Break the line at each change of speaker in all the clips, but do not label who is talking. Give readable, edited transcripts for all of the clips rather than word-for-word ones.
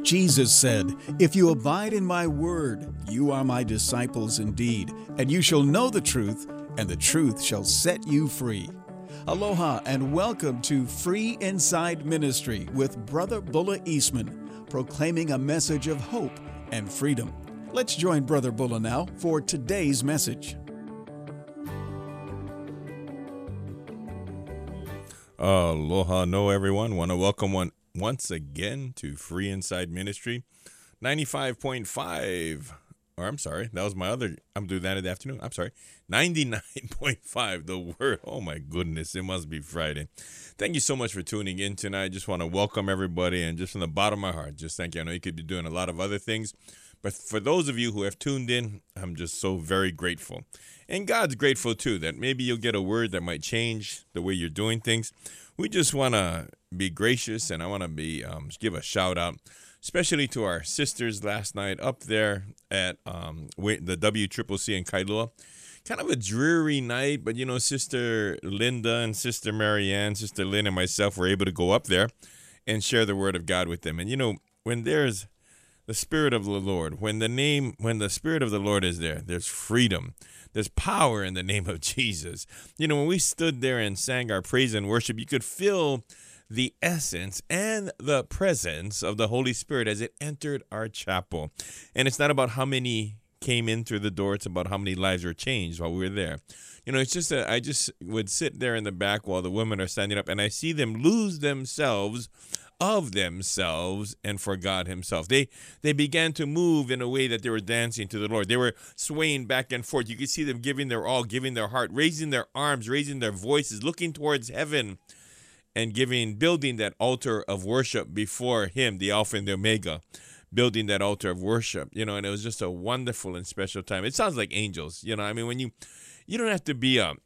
Jesus said, "If you abide in my word, you are my disciples indeed, and you shall know the truth, and the truth shall set you free." Aloha and welcome to Free Inside Ministry with Brother Bulla Eastman, proclaiming a message of hope and freedom. Let's join Brother Bulla now for today's message.
Aloha, no everyone. Want to welcome one once again to Free Inside Ministry, 95.5. Or I'm sorry, that was my other. I'm doing that in the afternoon. I'm sorry, 99.5. The word. Oh my goodness, it must be Friday. Thank you so much for tuning in tonight. Just want to welcome everybody, and just from the bottom of my heart, just thank you. I know you could be doing a lot of other things, but for those of you who have tuned in, I'm just so very grateful. And God's grateful too, that maybe you'll get a word that might change the way you're doing things. We just want to be gracious, and I want to give a shout out, especially to our sisters last night up there at the WCCC in Kailua. Kind of a dreary night, but you know, Sister Linda and Sister Marianne, Sister Lynn and myself were able to go up there and share the word of God with them. And you know, when there's the Spirit of the Lord, when the Spirit of the Lord is there, there's freedom. There's power in the name of Jesus. You know, when we stood there and sang our praise and worship, you could feel the essence and the presence of the Holy Spirit as it entered our chapel. And it's not about how many came in through the door. It's about how many lives were changed while we were there. You know, it's just that I just would sit there in the back while the women are standing up, and I see them lose themselves of themselves and for God himself. They began to move in a way that they were dancing to the Lord. They were swaying back and forth. You could see them giving their all, giving their heart, raising their arms, raising their voices, looking towards heaven, and building that altar of worship before him, the Alpha and the Omega, building that altar of worship, you know. And it was just a wonderful and special time. It sounds like angels, you know. I mean, when you don't have to be a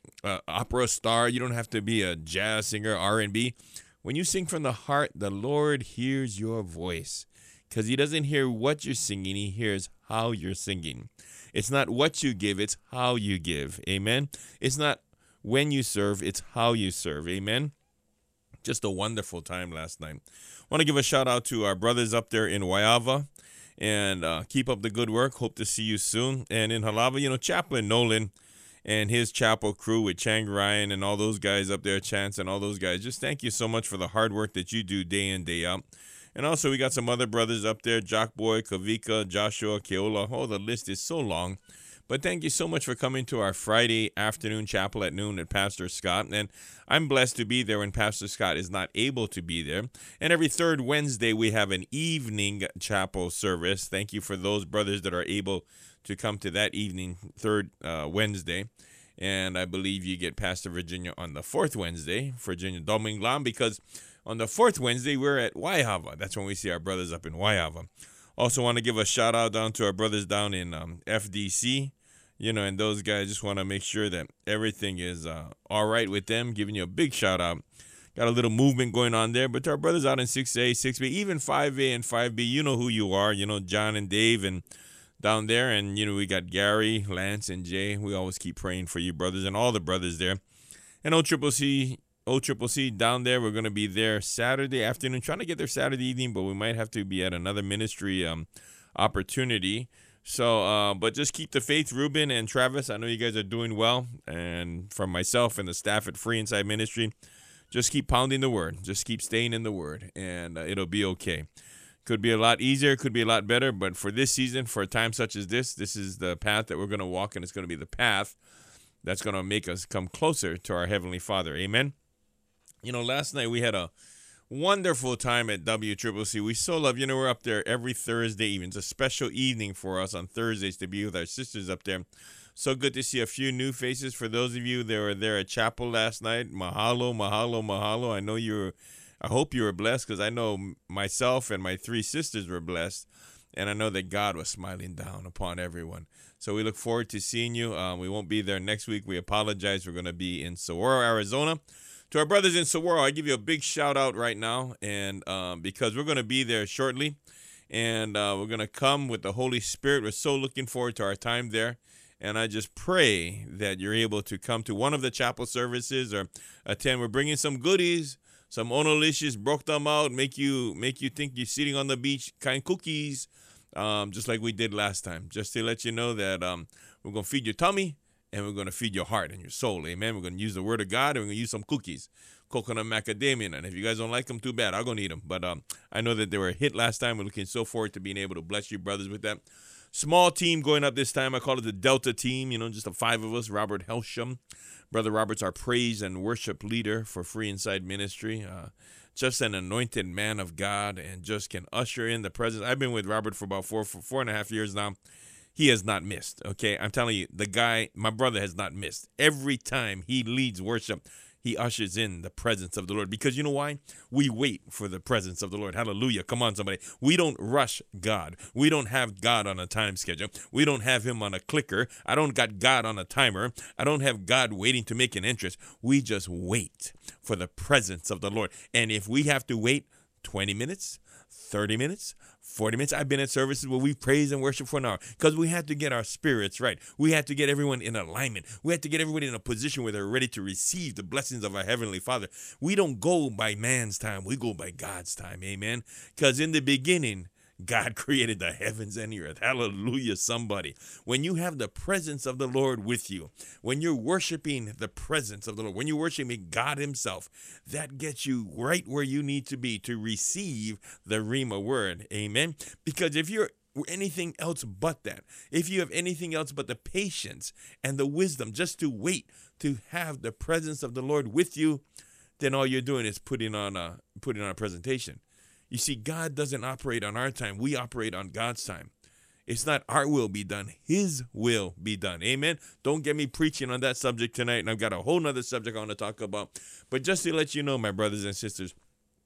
opera star, you don't have to be a jazz singer, R&B. When you sing from the heart, the Lord hears your voice, because he doesn't hear what you're singing. He hears how you're singing. It's not what you give, it's how you give. Amen. It's not when you serve, it's how you serve. Amen. Just a wonderful time last night. I want to give a shout out to our brothers up there in Waiava, and keep up the good work. Hope to see you soon. And in Halawa, you know, Chaplain Nolan and his chapel crew with Chang Ryan and all those guys up there, Chance and all those guys, just thank you so much for the hard work that you do day in, day out. And also we got some other brothers up there, Jock Boy, Kavika, Joshua, Keola. Oh, the list is so long. But thank you so much for coming to our Friday afternoon chapel at noon at Pastor Scott. And I'm blessed to be there when Pastor Scott is not able to be there. And every third Wednesday, we have an evening chapel service. Thank you for those brothers that are able to come to that evening, third Wednesday. And I believe you get Pastor Virginia on the fourth Wednesday, Virginia Dominglam, because on the fourth Wednesday, we're at Waiava. That's when we see our brothers up in Waiava. Also want to give a shout out down to our brothers down in FDC, you know, and those guys. Just want to make sure that everything is all right with them, giving you a big shout out. Got a little movement going on there, but to our brothers out in 6A, 6B, even 5A and 5B, you know who you are, you know, John and Dave and down there. And, you know, we got Gary, Lance, and Jay. We always keep praying for you brothers and all the brothers there. And OCCC down there, we're going to be there Saturday afternoon, trying to get there Saturday evening, but we might have to be at another ministry opportunity. So, but just keep the faith, Ruben and Travis. I know you guys are doing well. And from myself and the staff at Free Inside Ministry, just keep pounding the word. Just keep staying in the word, and it'll be okay. Could be a lot easier, could be a lot better, but for this season, for a time such as this is the path that we're going to walk, and it's going to be the path that's going to make us come closer to our Heavenly Father. Amen. You know, last night we had a wonderful time at WCCC. We so love, you know, we're up there every Thursday evening. It's a special evening for us on Thursdays to be with our sisters up there. So good to see a few new faces. For those of you that were there at chapel last night, mahalo, mahalo, mahalo. I hope you were blessed, because I know myself and my three sisters were blessed, and I know that God was smiling down upon everyone. So we look forward to seeing you. We won't be there next week. We apologize. We're going to be in Saguaro, Arizona. To our brothers in Saguaro, I give you a big shout out right now, and because we're going to be there shortly, and we're going to come with the Holy Spirit. We're so looking forward to our time there. And I just pray that you're able to come to one of the chapel services or attend. We're bringing some goodies some Onolicious broke them out, make you think you're sitting on the beach kind cookies, just like we did last time, just to let you know that we're going to feed your tummy and we're going to feed your heart and your soul. Amen. We're going to use the word of God and we're going to use some cookies, coconut macadamia. And if you guys don't like them, too bad. I'll go eat them. But I know that they were a hit last time. We're looking so forward to being able to bless you brothers with that. Small team going up this time. I call it the Delta team, just the 5 of us. Robert Helsham. Brother Robert's our praise and worship leader for Free Inside Ministry. Just an anointed man of God and just can usher in the presence. I've been with Robert for about four and a half years now. He has not missed, okay? I'm telling you, the guy, my brother, has not missed. Every time he leads worship, he ushers in the presence of the Lord. Because you know why? We wait for the presence of the Lord. Hallelujah. Come on, somebody. We don't rush God. We don't have God on a time schedule. We don't have him on a clicker. I don't got God on a timer. I don't have God waiting to make an entrance. We just wait for the presence of the Lord. And if we have to wait 20 minutes, 30 minutes, 40 minutes. I've been at services where we praise and worship for an hour because we had to get our spirits right. We had to get everyone in alignment. We had to get everybody in a position where they're ready to receive the blessings of our Heavenly Father. We don't go by man's time. We go by God's time. Amen. Because in the beginning, God created the heavens and the earth. Hallelujah, somebody. When you have the presence of the Lord with you, when you're worshiping the presence of the Lord, when you're worshiping God himself, that gets you right where you need to be to receive the Rhema word. Amen. Because if you're anything else but that, if you have anything else but the patience and the wisdom just to wait to have the presence of the Lord with you, then all you're doing is putting on a presentation. You see, God doesn't operate on our time. We operate on God's time. It's not our will be done. His will be done. Amen. Don't get me preaching on that subject tonight. And I've got a whole nother subject I want to talk about. But just to let you know, my brothers and sisters,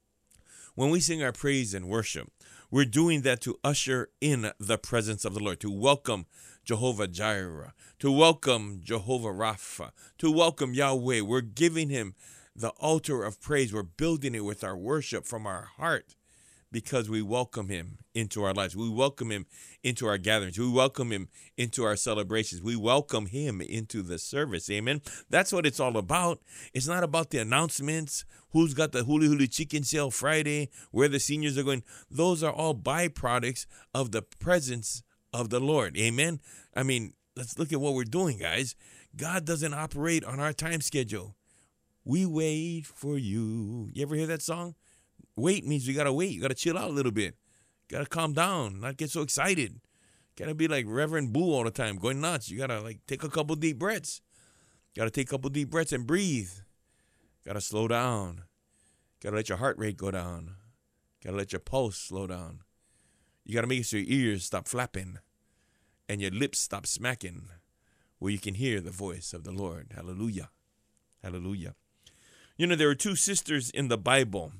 when we sing our praise and worship, we're doing that to usher in the presence of the Lord, to welcome Jehovah Jireh, to welcome Jehovah Rapha, to welcome Yahweh. We're giving him the altar of praise. We're building it with our worship from our heart. Because we welcome him into our lives. We welcome him into our gatherings. We welcome him into our celebrations. We welcome him into the service. Amen. That's what it's all about. It's not about the announcements, who's got the Huli Huli Chicken Sale Friday, where the seniors are going. Those are all byproducts of the presence of the Lord. Amen. I mean, let's look at what we're doing, guys. God doesn't operate on our time schedule. We wait for you. You ever hear that song? Wait means you got to wait. You got to chill out a little bit. Got to calm down, not get so excited. Got to be like Reverend Boo all the time, going nuts. You got to take a couple deep breaths. Got to take a couple deep breaths and breathe. Got to slow down. Got to let your heart rate go down. Got to let your pulse slow down. You got to make sure your ears stop flapping and your lips stop smacking where you can hear the voice of the Lord. Hallelujah. Hallelujah. There are 2 sisters in the Bible.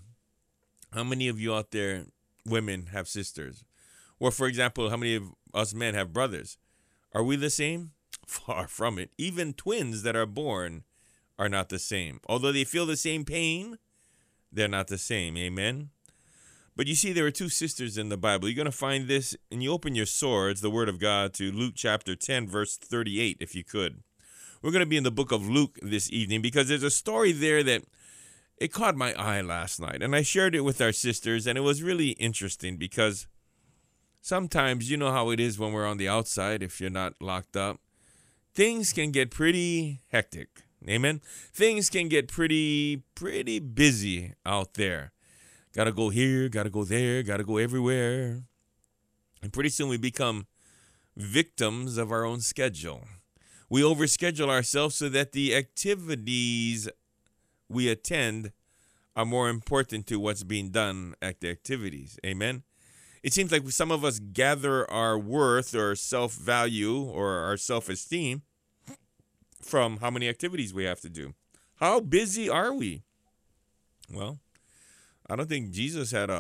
How many of you out there, women, have sisters? Or, for example, how many of us men have brothers? Are we the same? Far from it. Even twins that are born are not the same. Although they feel the same pain, they're not the same. Amen? But you see, there are 2 sisters in the Bible. You're going to find this, and you open your swords, the Word of God, to Luke chapter 10, verse 38, if you could. We're going to be in the book of Luke this evening because there's a story there that it caught my eye last night, and I shared it with our sisters, and it was really interesting because sometimes you know how it is when we're on the outside if you're not locked up. Things can get pretty hectic. Amen? Things can get pretty busy out there. Got to go here, got to go there, got to go everywhere. And pretty soon we become victims of our own schedule. We overschedule ourselves so that the activities we attend are more important to what's being done at the activities. Amen. It seems like some of us gather our worth or self-value or our self-esteem from how many activities we have to do. How busy are we? Well, I don't think Jesus had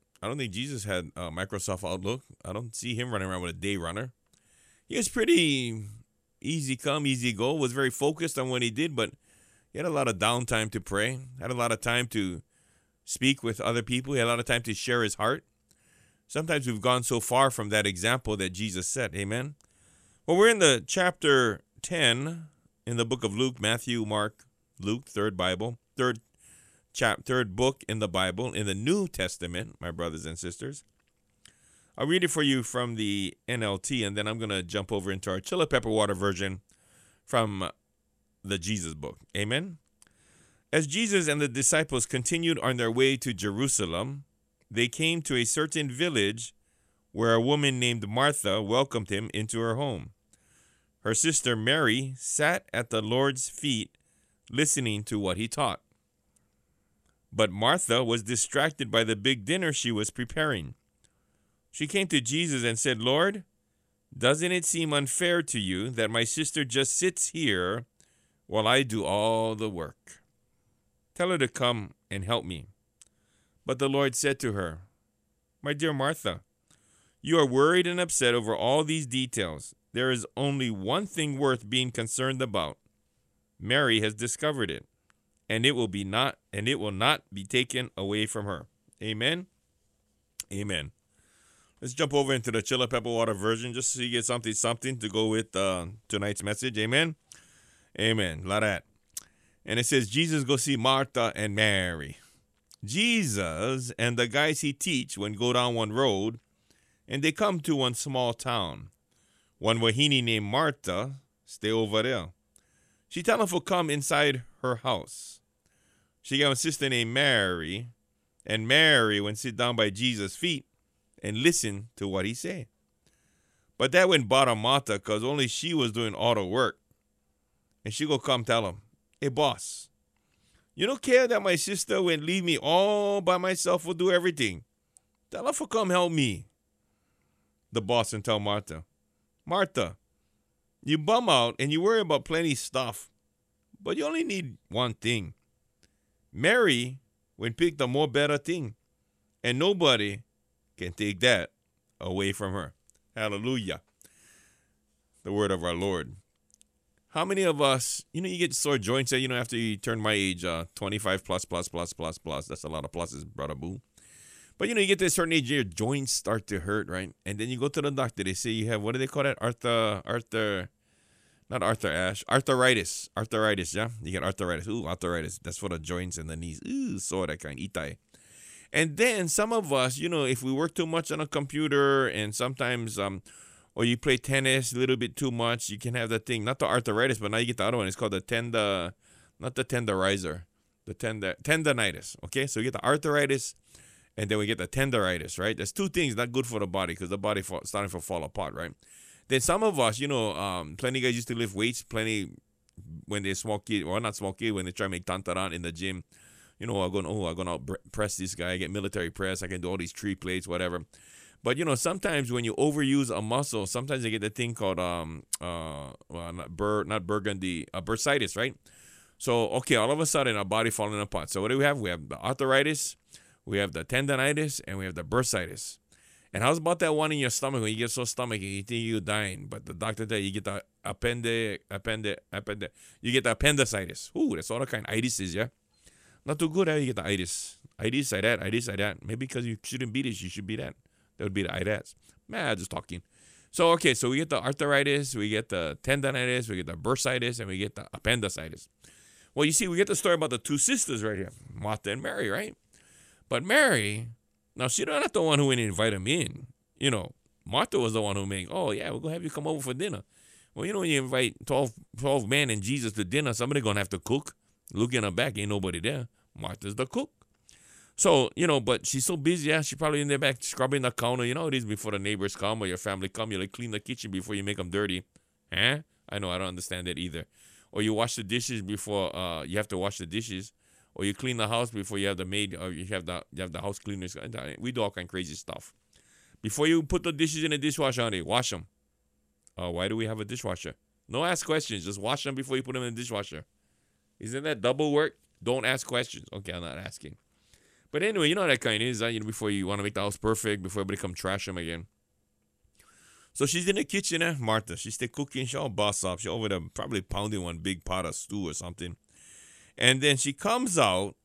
Microsoft Outlook. I don't see him running around with a day runner. He was pretty easy come, easy go, was very focused on what he did, but he had a lot of downtime to pray, had a lot of time to speak with other people. He had a lot of time to share his heart. Sometimes we've gone so far from that example that Jesus set. Amen. Well, we're in the chapter 10 in the book of Luke, Matthew, Mark, Luke, third third book in the Bible, in the New Testament, my brothers and sisters. I'll read it for you from the NLT, and then I'm going to jump over into our Chili Pepper Water version from the Jesus book. Amen. As Jesus and the disciples continued on their way to Jerusalem, they came to a certain village where a woman named Martha welcomed him into her home. Her sister Mary sat at the Lord's feet listening to what he taught. But Martha was distracted by the big dinner she was preparing. She came to Jesus and said, "Lord, doesn't it seem unfair to you that my sister just sits here while I do all the work? Tell her to come and help me." But the Lord said to her, "My dear Martha, you are worried and upset over all these details. There is only one thing worth being concerned about. Mary has discovered it, and it will not be taken away from her." Amen. Amen. Let's jump over into the Chili Pepper Water version just so you get something to go with tonight's message. Amen. Amen. Like that. And it says, Jesus go see Martha and Mary. Jesus and the guys he teach when go down one road, and they come to one small town. One wahini named Martha stay over there. She tell him to come inside her house. She got a sister named Mary, and Mary went sit down by Jesus' feet and listen to what he say. But that wouldn't bother Martha, because only she was doing all the work. And she go come tell him, "Hey, boss, you don't care that my sister went leave me all by myself to do everything? Tell her to come help me." The boss and tell Martha, "Martha, you bum out and you worry about plenty stuff, but you only need one thing. Mary went pick the more better thing, and nobody can take that away from her." Hallelujah. The word of our Lord. How many of us, you get sore joints, after you turn my age, 25 plus. That's a lot of pluses, brother boo. But, you get to a certain age, your joints start to hurt, right? And then you go to the doctor. They say you have, what do they call that? Arthritis. Arthritis, yeah? You get arthritis. Ooh, arthritis. That's for the joints and the knees. Ooh, sore that kind. Itai. And then some of us, if we work too much on a computer and sometimes, or you play tennis a little bit too much, you can have that thing, not the arthritis, but now you get the other one. It's called the not the tenderizer, the tendonitis. Okay, so you get the arthritis, and then we get the tenderitis, right? There's two things not good for the body because the body starting to fall apart, right? Then some of us, plenty guys used to lift weights, plenty when they're small kid, or not small kid, when they try to make tantaran in the gym. I'm gonna press this guy, I get military press, I can do all these tree plates, whatever. But sometimes when you overuse a muscle, sometimes you get the thing called bursitis, right? So okay, all of a sudden our body falling apart. So what do we have? We have the arthritis, we have the tendonitis, and we have the bursitis. And how's about that one in your stomach when you get so stomach and you think you're dying, but the doctor tell you get the you get the appendicitis. Ooh, that's all the kind of itis is, yeah. Not too good how you get the itis. Itis like that. Maybe because you shouldn't be this, you should be that. That would be the itis. Man, just talking. So, okay, so we get the arthritis, we get the tendonitis, we get the bursitis, and we get the appendicitis. Well, you see, we get the story about the two sisters right here, Martha and Mary, right? But Mary, now she's not the one who went and invited him in. Martha was the one who made, "Oh, yeah, we're going to have you come over for dinner." Well, when you invite 12 men and Jesus to dinner, somebody's going to have to cook. Look in her back, ain't nobody there. Martha's the cook. So, but she's so busy, yeah, she's probably in there back scrubbing the counter. You know it is before the neighbors come or your family come. You clean the kitchen before you make them dirty. Huh? I know, I don't understand that either. Or you wash the dishes before you have to wash the dishes. Or you clean the house before you have the maid, or you have the house cleaners. We do all kind of crazy stuff. Before you put the dishes in the dishwasher, honey, wash them. Why do we have a dishwasher? No ask questions. Just wash them before you put them in the dishwasher. Isn't that double work? Don't ask questions. Okay, I'm not asking. But anyway, you know how that kind is. Before you want to make the house perfect, before everybody come trash them again. So she's in the kitchen, Martha. She's still cooking. She's all boss up. She's over there probably pounding one big pot of stew or something. And then she comes out,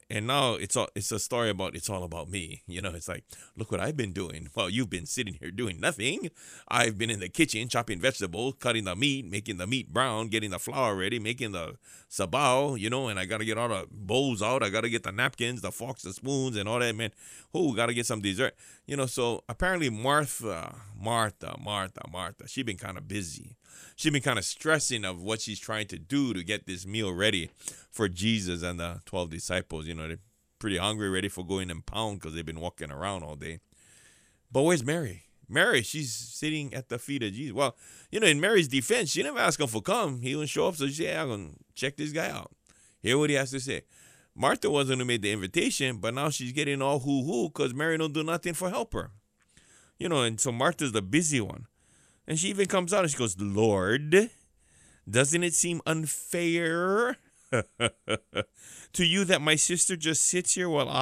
And now it's a story about it's all about me. It's like, look what I've been doing. Well, you've been sitting here doing nothing. I've been in the kitchen chopping vegetables, cutting the meat, making the meat brown, getting the flour ready, making the sabao, and I got to get all the bowls out. I got to get the napkins, the forks, the spoons, and all that, man. Oh, got to get some dessert. So apparently Martha, she's been kind of busy. She's been kind of stressing of what she's trying to do to get this meal ready for Jesus and the 12 disciples. They're pretty hungry, ready for going and pound because they've been walking around all day. But where's Mary? Mary, she's sitting at the feet of Jesus. Well, in Mary's defense, she never asked him for come. He didn't show up, so she said, I'm going to check this guy out. Hear what he has to say. Martha was the one who made the invitation, but now she's getting all hoo-hoo because Mary don't do nothing for help her. And so Martha's the busy one. And she even comes out and she goes, Lord, doesn't it seem unfair to you that my sister just sits here while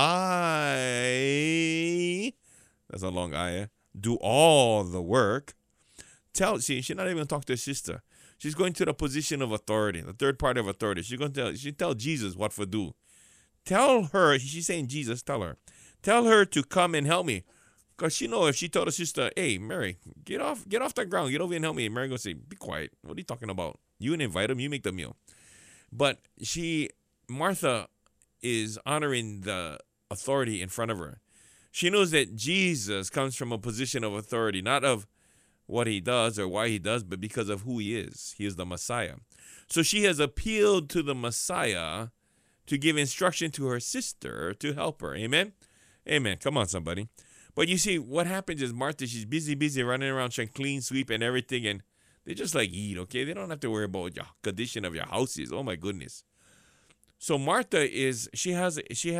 I, that's a long I, do all the work? She's not even talking to her sister. She's going to the position of authority, the third party of authority. She's going to tell Jesus what to do. Tell her, she's saying, Jesus, tell her to come and help me. Because she know if she told her sister, hey, Mary, get off the ground, get over here and help me. Mary going to say, be quiet. What are you talking about? You didn't invite him, you make the meal. But Martha is honoring the authority in front of her. She knows that Jesus comes from a position of authority, not of what he does or why he does, but because of who he is. He is the Messiah. So she has appealed to the Messiah to give instruction to her sister to help her. Amen? Amen. Come on, somebody. But you see, what happens is Martha, she's busy running around trying to clean, sweep, and everything, and they just like eat, okay? They don't have to worry about your condition of your houses. Oh my goodness. So Martha she has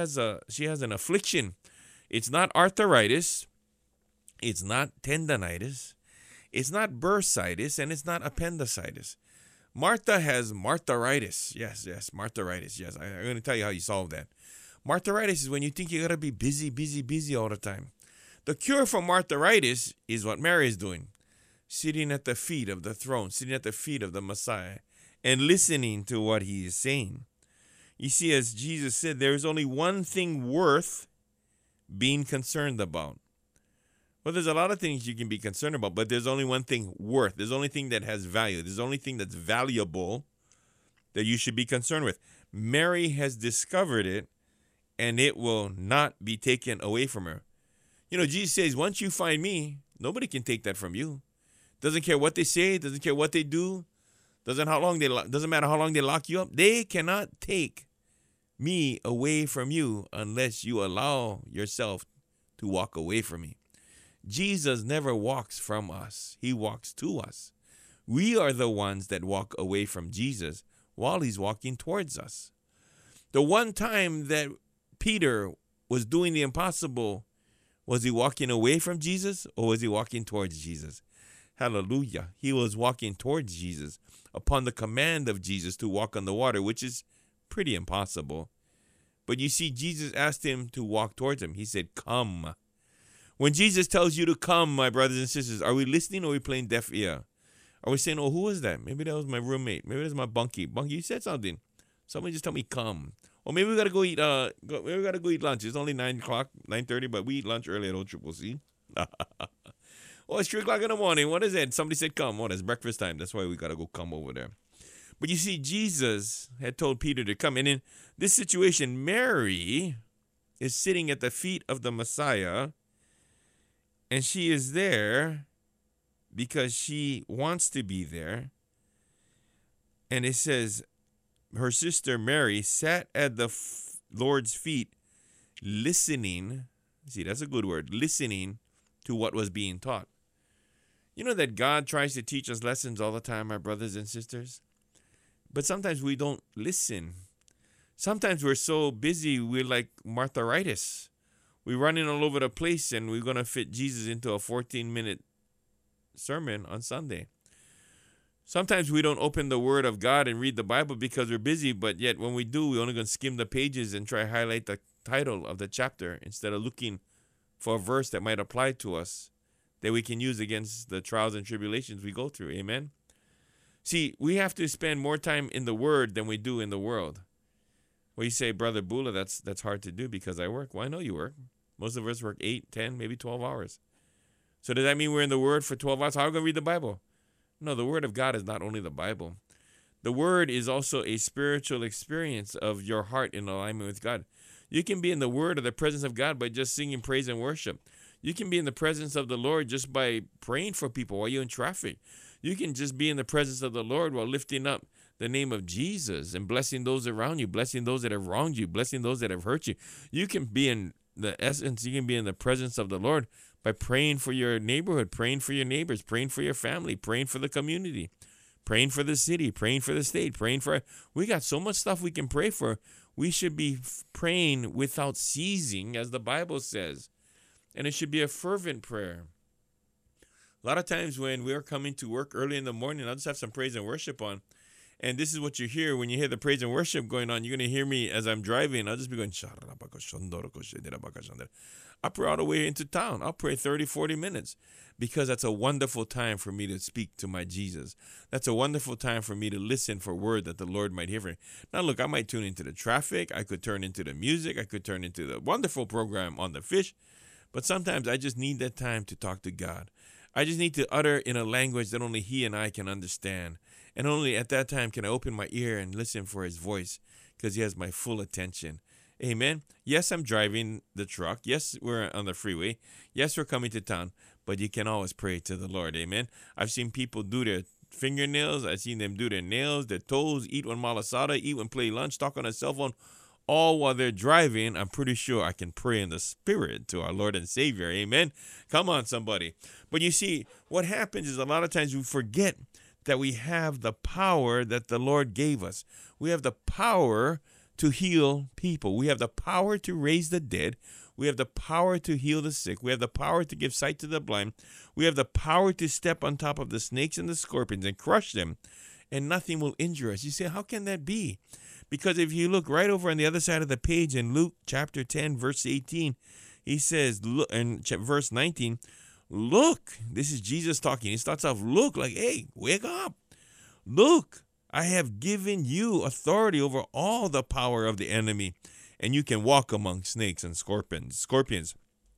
an affliction. It's not arthritis, it's not tendonitis, it's not bursitis, and it's not appendicitis. Martha has Martharitis. Yes, Martharitis. Yes, I'm going to tell you how you solve that. Martharitis is when you think you got to be busy all the time. The cure for Martharitis is what Mary is doing. Sitting at the feet of the throne, sitting at the feet of the Messiah, and listening to what he is saying. You see, as Jesus said, there is only one thing worth being concerned about. Well, there's a lot of things you can be concerned about, but there's only one thing worth. There's only thing that has value. There's only thing that's valuable that you should be concerned with. Mary has discovered it, and it will not be taken away from her. Jesus says, once you find me, nobody can take that from you. Doesn't care what they say, doesn't care what they do, doesn't matter how long they lock you up. They cannot take me away from you unless you allow yourself to walk away from me. Jesus never walks from us. He walks to us. We are the ones that walk away from Jesus while he's walking towards us. The one time that Peter was doing the impossible, was he walking away from Jesus or was he walking towards Jesus? Hallelujah. He was walking towards Jesus upon the command of Jesus to walk on the water, which is pretty impossible. But you see, Jesus asked him to walk towards him. He said, come. When Jesus tells you to come, my brothers and sisters, are we listening or are we playing deaf ear? Are we saying, oh, who was that? Maybe that was my roommate. Maybe that was my bunkie. Bunkie, you said something. Somebody just tell me come. Or maybe we got to go eat maybe we got to go eat lunch. It's only 9 o'clock, 9:30, but we eat lunch early at OCCC. Oh, it's 3 o'clock in the morning. What is it? Somebody said come. Oh, it's breakfast time. That's why we got to go come over there. But you see, Jesus had told Peter to come. And in this situation, Mary is sitting at the feet of the Messiah. And she is there because she wants to be there. And it says, her sister Mary sat at the Lord's feet listening. See, that's a good word. Listening to what was being taught. You know that God tries to teach us lessons all the time, my brothers and sisters? But sometimes we don't listen. Sometimes we're so busy, we're like Martharitis. We're running all over the place and we're going to fit Jesus into a 14-minute sermon on Sunday. Sometimes we don't open the Word of God and read the Bible because we're busy, but yet when we do, we're only going to skim the pages and try to highlight the title of the chapter instead of looking for a verse that might apply to us that we can use against the trials and tribulations we go through. Amen? See, we have to spend more time in the Word than we do in the world. Well, you say, Brother Bula, that's hard to do because I work. Well, I know you work. Most of us work 8, 10, maybe 12 hours. So does that mean we're in the Word for 12 hours? How are we going to read the Bible? No, the Word of God is not only the Bible. The Word is also a spiritual experience of your heart in alignment with God. You can be in the Word or the presence of God by just singing praise and worship. You can be in the presence of the Lord just by praying for people while you're in traffic. You can just be in the presence of the Lord while lifting up the name of Jesus and blessing those around you, blessing those that have wronged you, blessing those that have hurt you. You can be in the essence, you can be in the presence of the Lord by praying for your neighborhood, praying for your neighbors, praying for your family, praying for the community, praying for the city, praying for the state, praying for... We got so much stuff we can pray for. We should be praying without ceasing, as the Bible says. And it should be a fervent prayer. A lot of times when we're coming to work early in the morning, I'll just have some praise and worship on. And this is what you hear when you hear the praise and worship going on. You're going to hear me as I'm driving. I'll just be going... I'll pray all the way into town. I'll pray 30, 40 minutes because that's a wonderful time for me to speak to my Jesus. That's a wonderful time for me to listen for word that the Lord might hear from me. Now, look, I might tune into the traffic. I could turn into the music. I could turn into the wonderful program on the fish. But sometimes I just need that time to talk to God. I just need to utter in a language that only He and I can understand. And only at that time can I open my ear and listen for His voice because He has my full attention. Amen. Yes, I'm driving the truck. Yes, we're on the freeway. Yes, we're coming to town. But you can always pray to the Lord. Amen. I've seen people do their fingernails. I've seen them do their nails, their toes, eat one malasada, eat one play lunch, talk on a cell phone, all while they're driving. I'm pretty sure I can pray in the Spirit to our Lord and Savior. Amen. Come on, somebody. But you see, what happens is a lot of times we forget that we have the power that the Lord gave us. We have the power to heal people. We have the power to raise the dead. We have the power to heal the sick. We have the power to give sight to the blind. We have the power to step on top of the snakes and the scorpions and crush them, and nothing will injure us. You say, how can that be? Because if you look right over on the other side of the page in Luke chapter 10, verse 18, he says, look, in verse 19, look, this is Jesus talking. He starts off, look, like, hey, wake up. Look, I have given you authority over all the power of the enemy, and you can walk among snakes and scorpions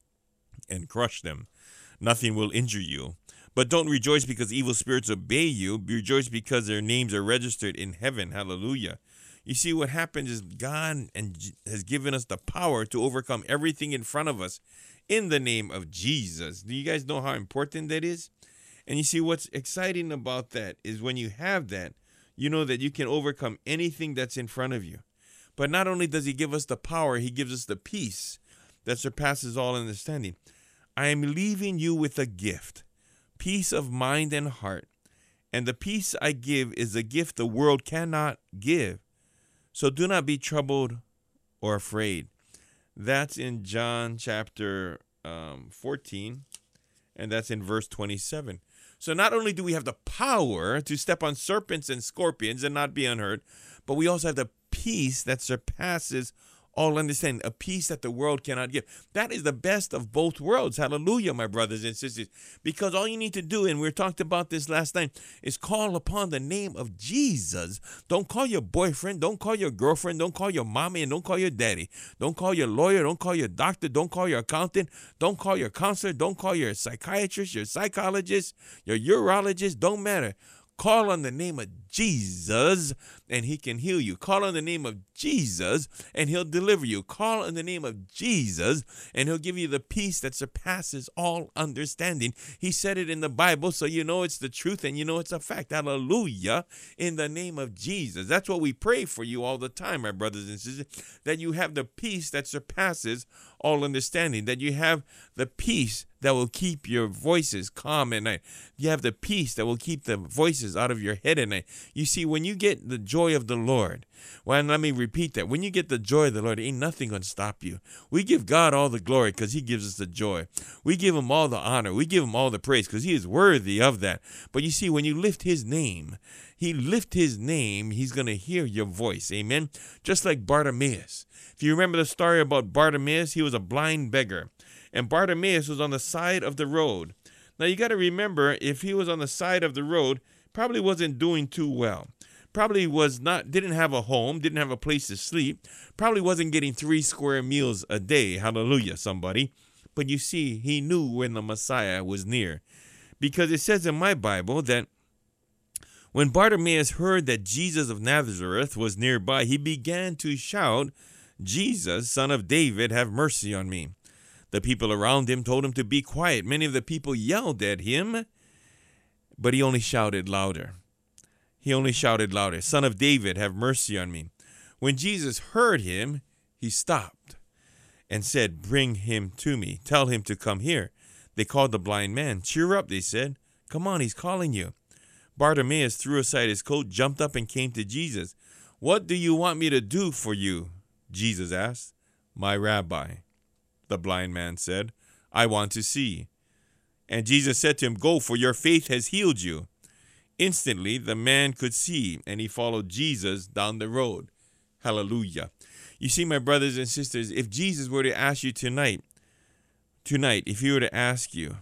and crush them. Nothing will injure you. But don't rejoice because evil spirits obey you. Rejoice because their names are registered in heaven. Hallelujah. You see, what happens is God has given us the power to overcome everything in front of us in the name of Jesus. Do you guys know how important that is? And you see, what's exciting about that is when you have that, you know that you can overcome anything that's in front of you. But not only does He give us the power, He gives us the peace that surpasses all understanding. I am leaving you with a gift, peace of mind and heart. And the peace I give is a gift the world cannot give. So do not be troubled or afraid. That's in John chapter 14, and that's in verse 27. So not only do we have the power to step on serpents and scorpions and not be unhurt, but we also have the peace that surpasses all understanding, a peace that the world cannot give. That is the best of both worlds. Hallelujah, my brothers and sisters. Because all you need to do, and we talked about this last time, is call upon the name of Jesus. Don't call your boyfriend. Don't call your girlfriend. Don't call your mommy, and don't call your daddy. Don't call your lawyer. Don't call your doctor. Don't call your accountant. Don't call your counselor. Don't call your psychiatrist, your psychologist, your urologist. Don't matter. Call on the name of Jesus and He can heal you. Call on the name of Jesus and He'll deliver you. Call on the name of Jesus and He'll give you the peace that surpasses all understanding. He said it in the Bible, so you know it's the truth and you know it's a fact. Hallelujah. In the name of Jesus. That's what we pray for you all the time, my brothers and sisters, that you have the peace that surpasses all understanding, that you have the peace that will keep your voices calm at night. You have the peace that will keep the voices out of your head at night. You see, when you get the joy of the Lord, well, let me repeat that. When you get the joy of the Lord, ain't nothing going to stop you. We give God all the glory because He gives us the joy. We give Him all the honor. We give Him all the praise because He is worthy of that. But you see, when you lift His name, He's going to hear your voice. Amen. Just like Bartimaeus. If you remember the story about Bartimaeus, he was a blind beggar. And Bartimaeus was on the side of the road. Now, you got to remember, if he was on the side of the road, probably wasn't doing too well. probably didn't have a home, didn't have a place to sleep, probably wasn't getting 3 square meals a day. Hallelujah, somebody. But you see, he knew when the Messiah was near. Because it says in my Bible that when Bartimaeus heard that Jesus of Nazareth was nearby, he began to shout, "Jesus, son of David, have mercy on me." The people around him told him to be quiet. Many of the people yelled at him, but he only shouted louder. He only shouted louder, "Son of David, have mercy on me." When Jesus heard him, he stopped and said, "Bring him to me. Tell him to come here." They called the blind man. "Cheer up," they said. "Come on, he's calling you." Bartimaeus threw aside his coat, jumped up, and came to Jesus. "What do you want me to do for you?" Jesus asked. "My rabbi," the blind man said, "I want to see." And Jesus said to him, "Go, for your faith has healed you." Instantly, the man could see, and he followed Jesus down the road. Hallelujah. You see, my brothers and sisters, if Jesus were to ask you tonight, if he were to ask you,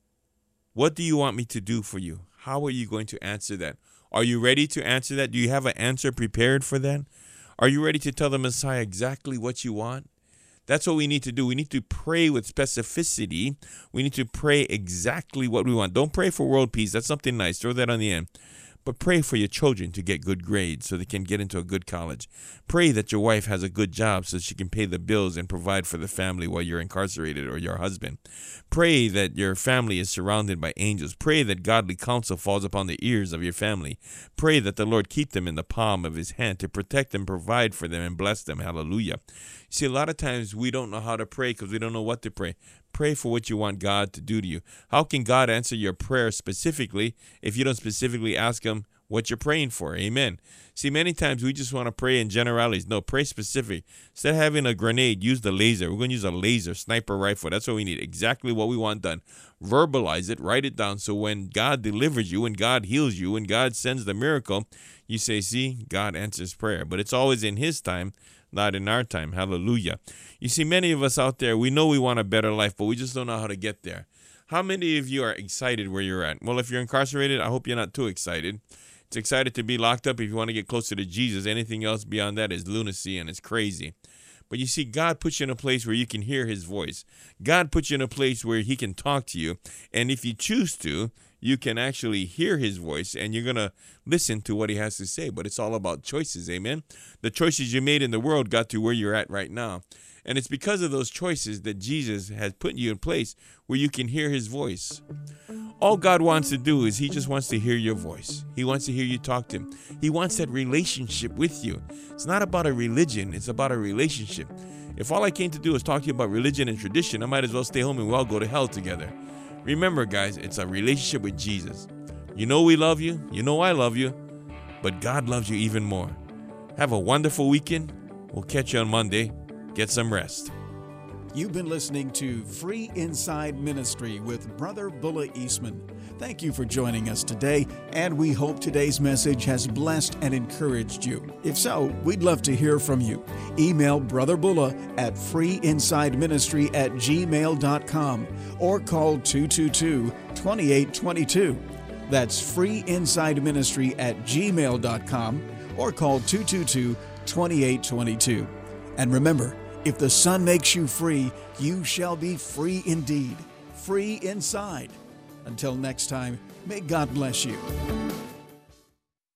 "What do you want me to do for you?" How are you going to answer that? Are you ready to answer that? Do you have an answer prepared for that? Are you ready to tell the Messiah exactly what you want? That's what we need to do. We need to pray with specificity. We need to pray exactly what we want. Don't pray for world peace. That's something nice. Throw that on the end. But pray for your children to get good grades so they can get into a good college. Pray that your wife has a good job so she can pay the bills and provide for the family while you're incarcerated, or your husband. Pray that your family is surrounded by angels. Pray that godly counsel falls upon the ears of your family. Pray that the Lord keep them in the palm of his hand to protect them, provide for them, and bless them. Hallelujah. See, a lot of times we don't know how to pray because we don't know what to pray. Pray for what you want God to do to you. How can God answer your prayer specifically if you don't specifically ask him what you're praying for? Amen. See, many times we just want to pray in generalities. No, pray specific. Instead of having a grenade, use the laser. We're going to use a laser sniper rifle. That's what we need. Exactly what we want done. Verbalize it. Write it down. So when God delivers you, when God heals you, when God sends the miracle, you say, see, God answers prayer. But it's always in his time, not in our time. Hallelujah. You see, many of us out there, we know we want a better life, but we just don't know how to get there. How many of you are excited where you're at? Well, if you're incarcerated, I hope you're not too excited. It's excited to be locked up if you want to get closer to Jesus. Anything else beyond that is lunacy and it's crazy. But you see, God puts you in a place where you can hear his voice. God puts you in a place where he can talk to you. And if you choose to, you can actually hear his voice and you're going to listen to what he has to say. But it's all about choices, amen? The choices you made in the world got to where you're at right now. And it's because of those choices that Jesus has put you in place where you can hear his voice. All God wants to do is he just wants to hear your voice. He wants to hear you talk to him. He wants that relationship with you. It's not about a religion. It's about a relationship. If all I came to do is talk to you about religion and tradition, I might as well stay home and we'll all go to hell together. Remember, guys, it's a relationship with Jesus. You know we love you. You know I love you. But God loves you even more. Have a wonderful weekend. We'll catch you on Monday. Get some rest.
You've been listening to Free Inside Ministry with Brother Bulla Eastman. Thank you for joining us today, and we hope today's message has blessed and encouraged you. If so, we'd love to hear from you. Email Brother Bulla at freeinsideministry@gmail.com or call 222-2822. That's freeinsideministry@gmail.com or call 222-2822. And remember, if the Son makes you free, you shall be free indeed. Free inside. Until next time, may God bless you.